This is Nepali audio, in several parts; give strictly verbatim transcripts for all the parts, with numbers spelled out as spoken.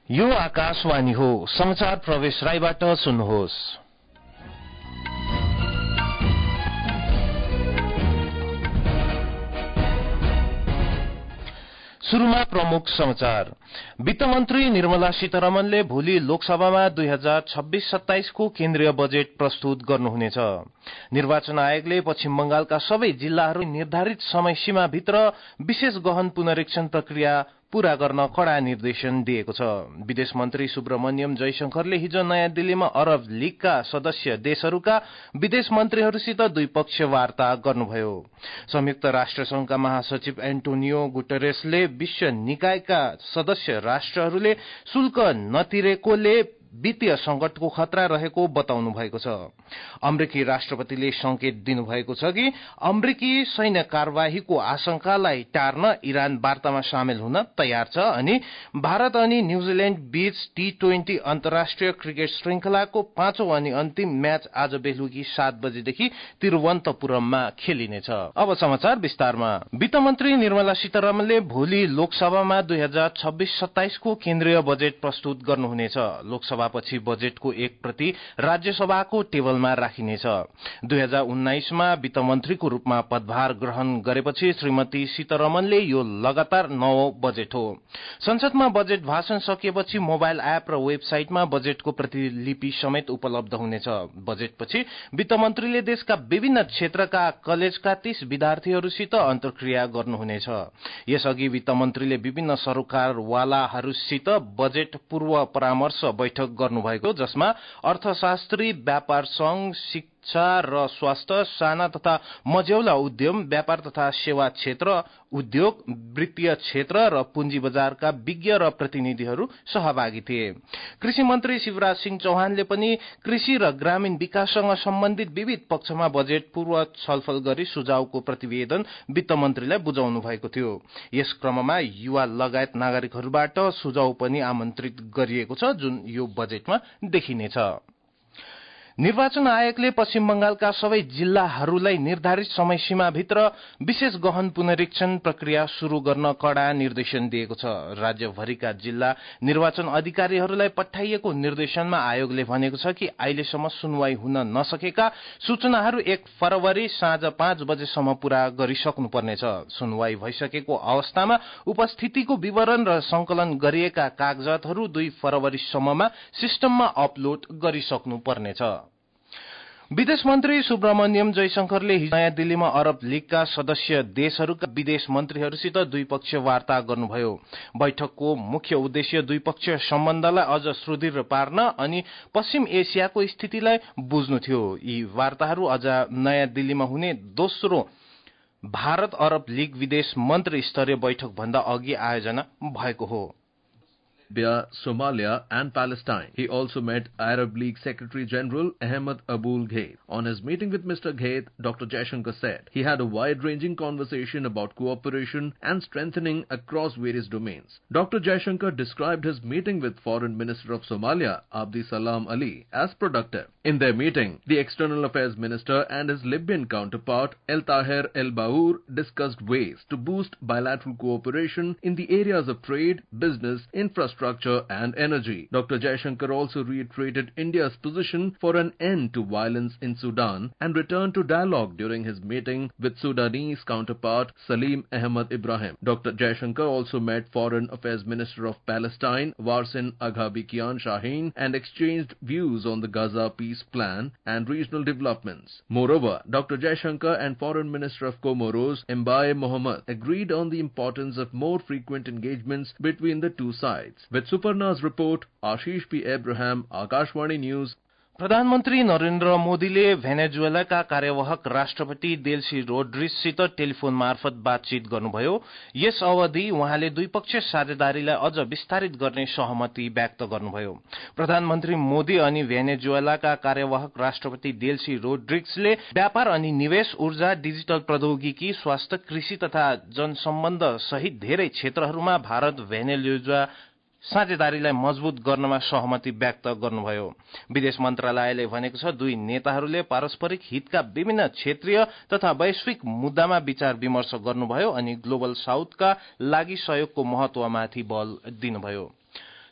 यो आकाशवाणी हो। समाचार प्रवेश राईबाट सुन्नुहोस्। शुरूमा प्रमुख समाचार। वित्तमन्त्री निर्मला सीतारमणले भोलि लोकसभामा दुई हजार छब्बीस सत्ताइस को केन्द्रीय बजेट प्रस्तुत गर्नुहुनेछ। निर्वाचन आयोगले पश्चिम बंगालका सबै जिल्लाहरू निर्धारित समय सीमा भित्र विशेष गहन पुनरीक्षण प्रक्रिया पूरा गर्न कड़ा निर्देशन दिएको छ। विदेश मन्त्री सुब्रमण्यम जयशंकरले हिजो नयाँ दिल्लीमा अरब लीगका सदस्य देशहरूका विदेश मन्त्रीहरूसित द्विपक्षीय वार्ता गर्नुभयो। संयुक्त राष्ट्र संघका महासचिव एन्टोनियो गुटेरेसले विश्व निकायका सदस्य राष्ट्रहरूले शुल्क नतिरेकोले वित्तीय संकटको खतरा रहेको बताउनु भएको छ। अमेरिकी राष्ट्रपतिले संकेत दिनुभएको छ कि अमेरिकी सैन्य कार्यवाहीको आशंकालाई टार्न इरान वार्तामा सामेल हुन तयार छ अनि भारत अनि न्यूजील्याण्ड बीच टी ट्वेन्टी अन्तर्राष्ट्रिय क्रिकेट श्रृंखलाको पाँचौं अनि अन्तिम म्याच आज बेलुकी सात बजेदेखि तिरुवनन्तपुरममा खेलिनेछ। अब समाचार विस्तारमा। वित्तमन्त्री निर्मला सीतारमणले भोलि लोकसभामा दुई हजार छब्बीस सत्ताइस को केन्द्रीय बजेट प्रस्तुत गर्नुहुनेछ। लोकसभा पछि बजेटको एक प्रति राज्यसभाको टेबलमा राखिनेछ। दुई हजार उन्नाइसमा वित्तमन्त्रीको रूपमा पदभार ग्रहण गरेपछि श्रीमती सीतारमणले यो लगातार नवौं बजेट हो। संसदमा बजेट भाषण सकिएपछि मोबाइल एप र वेबसाइटमा बजेटको प्रतिलिपि समेत उपलब्ध हुनेछ। बजेटपछि वित्तमन्त्रीले देशका विभिन्न क्षेत्रका कलेजका तीस विद्यार्थीहरूसित अन्तर्क्रिया गर्नुहुनेछ। यसअघि वित्तमन्त्रीले विभिन्न सरकारवालाहरूसित बजेट पूर्व परामर्श बैठक गर्नुभएको, जसमा अर्थशास्त्री, व्यापार संघ, शिक्षा र स्वास्थ्य, साना तथा मझौला उद्यम, व्यापार तथा सेवा क्षेत्र, उद्योग, वित्तीय क्षेत्र र पुँजी बजारका विज्ञ र प्रतिनिधिहरू सहभागी थिए। कृषि मन्त्री शिवराज सिंह चौहानले पनि कृषि र ग्रामीण विकाससँग सम्बन्धित विविध पक्षमा बजेट पूर्व छलफल गरी सुझावको प्रतिवेदन वित्तमन्त्रीलाई बुझाउनु भएको थियो। यस क्रममा युवा लगायत नागरिकहरूबाट सुझाव पनि आमन्त्रित गरिएको छ, जुन यो बजेटमा देखिनेछ। निर्वाचन आयोगले पश्चिम बंगालका सबै जिल्लाहरूलाई निर्धारित समय सीमा भित्र विशेष गहन पुनरीक्षण प्रक्रिया शुरू गर्न कड़ा निर्देशन दिएको छ। राज्यभरिका जिल्ला निर्वाचन अधिकारीहरूलाई पठाइएको निर्देशनमा आयोगले भनेको छ कि अहिलेसम्म सुनवाई हुन नसकेका सूचनाहरू एक फरवरी साँझ पाँच बजेसम्म पूरा गरिसक्नुपर्नेछ। सुनवाई भइसकेको अवस्थामा उपस्थितिको विवरण र संकलन गरिएका कागजातहरू दुई फरवरीसम्ममा सिस्टममा अपलोड गरिसक्नु पर्नेछ। विदेश मन्त्री सुब्रमण्यम जयशंकरले हिजो नयाँ दिल्लीमा अरब लीगका सदस्य देशहरूका विदेश मन्त्रीहरूसित द्विपक्षीय वार्ता गर्नुभयो। बैठकको मुख्य उद्देश्य द्विपक्षीय सम्बन्धलाई अझ सुदृढ पार्न अनि पश्चिम एसियाको स्थितिलाई बुझ्नु थियो। यी वार्ताहरू अझ नयाँ दिल्लीमा हुने दोस्रो भारत अरब लीग विदेश मन्त्री स्तरीय बैठक भन्दा अघि आयोजना भएको हो। Libya, Somalia and Palestine. He also met Arab League Secretary General Ahmed Aboul Gheit. On his meeting with Mister Gheit, Doctor Jaishankar said he had a wide-ranging conversation about cooperation and strengthening across various domains. Doctor Jaishankar described his meeting with Foreign Minister of Somalia, Abdi Salam Ali, as productive. In their meeting, the External Affairs Minister and his Libyan counterpart, El Taher El Baour, discussed ways to boost bilateral cooperation in the areas of trade, business, infrastructure, and energy. Doctor Jaishankar also reiterated India's position for an end to violence in Sudan and returned to dialogue during his meeting with Sudanese counterpart Salim Ahmed Ibrahim. Doctor Jaishankar also met Foreign Affairs Minister of Palestine Warsin Aghabikian Shaheen and exchanged views on the Gaza peace plan and regional developments. Moreover, Doctor Jaishankar and Foreign Minister of Comoros Mbaye Mohammed agreed on the importance of more frequent engagements between the two sides. With Suparna's report, Ashish P. Abraham, Akashwani News. प्रधानमन्त्री नरेन्द्र मोदीले भेनेजुएलाका कार्यवाहक राष्ट्रपति डेल्सी रोड्रिगससित टेलिफोन मार्फत बातचित गर्नुभयो। यस अवधि उहाँले द्विपक्षीय साझेदारीलाई अझ विस्तारित गर्ने सहमति व्यक्त गर्नुभयो। प्रधानमन्त्री मोदी अनि भेनेजुएलाका कार्यवाहक राष्ट्रपति डेल्सी रोड्रिगसले व्यापार अनि निवेश, ऊर्जा, डिजिटल प्रौद्योगिकी, स्वास्थ्य, कृषि तथा जनसम्बन्ध सहित धेरै क्षेत्रहरूमा भारत भेनेजुएला साझेदारीलाई मजबूत गर्नमा सहमति व्यक्त गर्नुभयो। विदेश मन्त्रालयले भनेको छ दुई नेताहरूले पारस्परिक हितका विभिन्न क्षेत्रीय तथा वैश्विक मुद्दामा विचार विमर्श गर्नुभयो अनि ग्लोबल साउथका लागि सहयोगको महत्वमाथि बल दिनुभयो।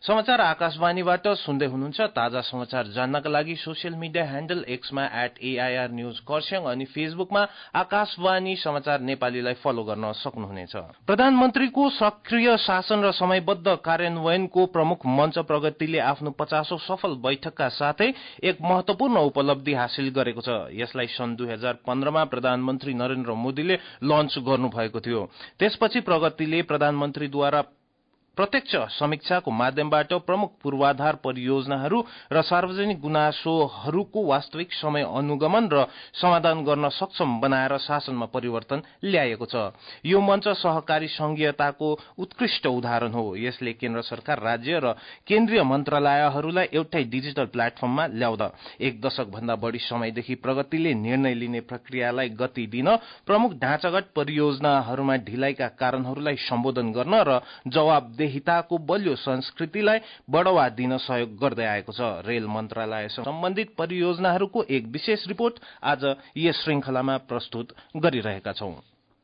समाचार आकाशवाणीबाट सुन्दै हुनुहुन्छ। ताजा समाचार जान्नका लागि सोसियल मिडिया ह्यान्डल एक्समा एट एआईआर न्यूज खरसाङ अनि फेसबुकमा आकाशवाणी समाचार नेपालीलाई फलो गर्न सक्नुहुनेछ। प्रधानमन्त्रीको सक्रिय शासन र समयबद्ध कार्यान्वयनको प्रमुख मञ्च प्रगतिले आफ्नो पचासौं सफल बैठकका साथै एक महत्वपूर्ण उपलब्धि हासिल गरेको छ। यसलाई सन् दुई हजार पन्ध्रमा प्रधानमन्त्री नरेन्द्र मोदीले लन्च गर्नुभएको थियो। त्यसपछि प्रगतिले प्रधानमन्त्रीद्वारा प्रत्यक्ष समीक्षाको माध्यमबाट प्रमुख पूर्वाधार परियोजनाहरू र सार्वजनिक गुनासोहरूको वास्तविक समय अनुगमन र समाधान गर्न सक्षम बनाएर शासनमा परिवर्तन ल्याएको छ। यो मञ्च सहकारी संघीयताको उत्कृष्ट उदाहरण हो। यसले केन्द्र सरकार, राज्य र केन्द्रीय मन्त्रालयहरूलाई एउटै डिजिटल प्लेटफर्ममा ल्याउँदा एक दशक भन्दा बढ़ी समयदेखि प्रगतिले निर्णय लिने प्रक्रियालाई गति दिन, प्रमुख ढाँचागत परियोजनाहरूमा ढिलाइका कारणहरूलाई सम्बोधन गर्न र जवाब हिताको बलियो संस्कृतिलाई बढ़ावा दिन सहयोग गर्दै आएको छ। रेल मन्त्रालयसँग सम्बन्धित परियोजनाहरूको एक विशेष रिपोर्ट आज यस श्रृंखलामा प्रस्तुत गरिरहेका छौं।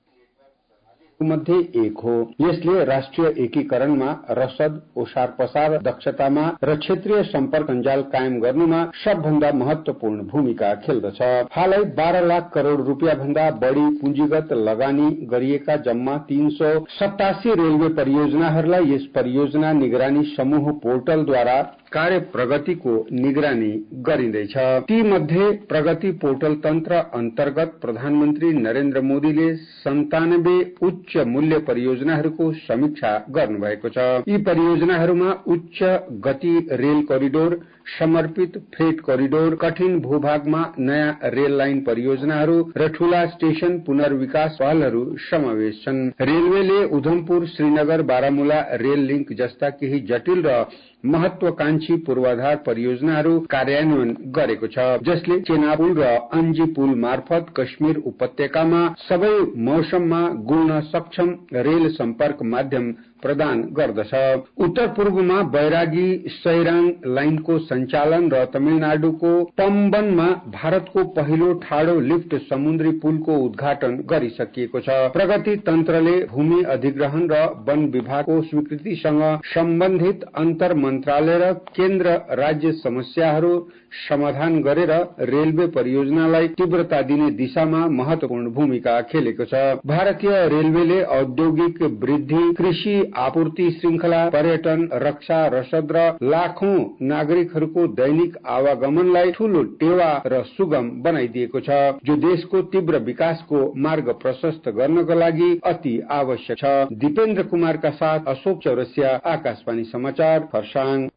मध्ये एक हो। यसले राष्ट्रिय एकीकरणमा, रसद, ओसार पसार दक्षतामा र क्षेत्रीय सम्पर्क सञ्जाल कायम गर्नुमा सबभन्दा महत्वपूर्ण भूमिका खेल्दछ। हालै बाह्र लाख करोड़ रुपियाँ भन्दा बढ़ी पुँजीगत लगानी गरिएका जम्मा तीन सौ सतासी रेलवे परियोजनाहरूलाई यस परियोजना निगरानी समूह पोर्टलद्वारा कार्य प्रगतिको निगरानी गरिँदैछ। ती मध्ये प्रगति पोर्टल तन्त्र अन्तर्गत प्रधानमन्त्री नरेन्द्र मोदीले सन्तानब्बे उच्च मूल्य परियोजनाहरूको समीक्षा गर्नुभएको छ। यी परियोजनाहरूमा उच्च गति रेल करिडोर, समर्पित फ्रेट करिडोर, कठिन भूभागमा नयाँ रेल लाइन परियोजनाहरू र ठूला स्टेशन पुनर्विकास पहलहरू समावेश छन्। रेलवेले उधमपुर, श्रीनगर, बारामुला रेल लिंक जस्ता केही जटिल र महत्वाकांक्षी पूर्वाधार परियोजनाहरू कार्यान्वयन गरेको छ, जसले चेनापुल र अंजी पुल मार्फत कश्मीर उपत्यकामा सबै मौसममा गुल्न सक्षम रेल सम्पर्क माध्यम प्रदान गर्दछ। उत्तर पूर्वमा बैरागी सैराङ लाइनको सञ्चालन र तमिलनाडुको पम्बनमा भारतको पहिलो ठाडो लिफ्ट समुद्री पुलको उद्घाटन गरिसकिएको छ। प्रगति तन्त्रले भूमि अधिग्रहण र वन विभागको स्वीकृतिसँग सम्बन्धित अन्तर मन्त्रालय र केन्द्र राज्य समस्याहरू समाधान गरेर रेलवे परियोजनालाई तीव्रता दिने दिशामा महत्वपूर्ण भूमिका खेलेको छ। भारतीय रेलवेले औद्योगिक वृद्धि, कृषि आपूर्ति श्रृंखला, पर्यटन, रक्षा, रसद र लाखौं नागरिकहरूको दैनिक आवागमनलाई ठूलो टेवा र सुगम बनाइदिएको छ, जो देशको तीव्र विकासको मार्ग प्रशस्त गर्नको लागि अति आवश्यक छ। दीपेन्द्र कुमारका साथ अशोक चौरसिया, आकाशवाणी समाचार, खरसाङ।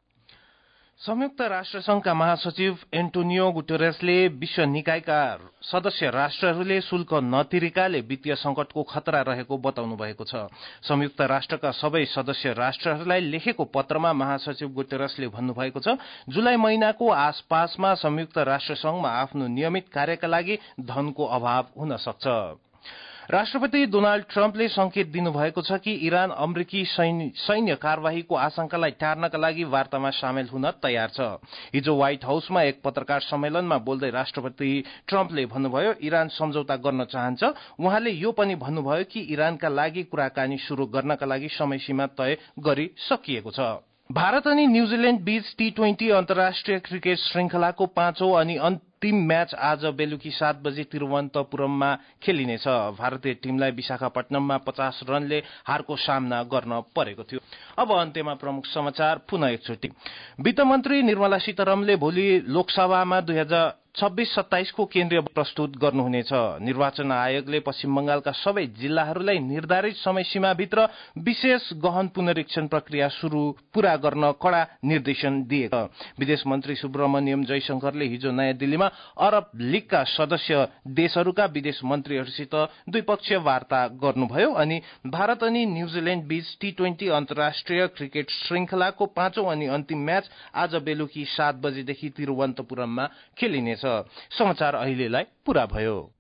संयुक्त राष्ट्र संघका महासचिव एन्टोनियो गुटेरेसले विश्व निकायका सदस्य राष्ट्रहरूले शुल्क नतिरेकाले वित्तीय संकटको खतरा रहेको बताउनु भएको छ। संयुक्त राष्ट्रका सबै सदस्य राष्ट्रहरूलाई लेखेको पत्रमा महासचिव गुटेरेसले भन्नुभएको छ, जुलाई महिनाको आसपासमा संयुक्त राष्ट्र संघमा आफ्नो नियमित कार्यका लागि धनको अभाव हुन सक्छ। राष्ट्रपति डोनाल्ड ट्रम्पले संकेत दिनुभएको छ कि इरान अमेरिकी सैन्य कार्यवाहीको आशंकालाई टार्नका लागि वार्तामा सामेल हुन तयार छ। हिजो व्हाइट हाउसमा एक पत्रकार सम्मेलनमा बोल्दै राष्ट्रपति ट्रम्पले भन्नुभयो, इरान सम्झौता गर्न चाहन्छ। उहाँले यो पनि भन्नुभयो कि इरानका लागि कुराकानी शुरू गर्नका लागि समय सीमा तय गरिसकिएको छ। भारत अनि न्यूजील्याण्ड बीच टी ट्वेन्टी अन्तर्राष्ट्रिय क्रिकेट श्रृंखलाको पाँचौं अनि अन्तिम म्याच आज बेलुकी सात बजे तिरुवनन्तपुरममा खेलिनेछ। भारतीय टीमलाई विशाखापट्टनममा पचास रनले हारको सामना गर्न परेको थियो। अब अन्त्यमा प्रमुख समाचार पुनः एकचोटि। वित्तमन्त्री निर्मला सीतारमणले भोलि लोकसभामा दुई हजार छब्बीस सत्ताइसको केन्द्रीय प्रस्तुत गर्नुहुनेछ। निर्वाचन आयोगले पश्चिम बंगालका सबै जिल्लाहरूलाई निर्धारित समय सीमाभित्र विशेष गहन पुनरीक्षण प्रक्रिया शुरू पूरा गर्न कड़ा निर्देशन दिएको। विदेश मन्त्री सुब्रमण्यम जयशंकरले हिजो नयाँ दिल्लीमा अरब लीगका सदस्य देशहरूका विदेश मन्त्रीहरूसित द्विपक्षीय वार्ता गर्नुभयो अनि भारत अनि न्यूजील्याण्ड बीच टी ट्वेन्टी अन्तर्राष्ट्रिय क्रिकेट श्रृंखलाको पाँचौं अनि अन्तिम म्याच आज बेलुकी सात बजेदेखि तिरुवनन्तपुरममा खेलिनेछ। समाचार अहिलेलाई पूरा भयो।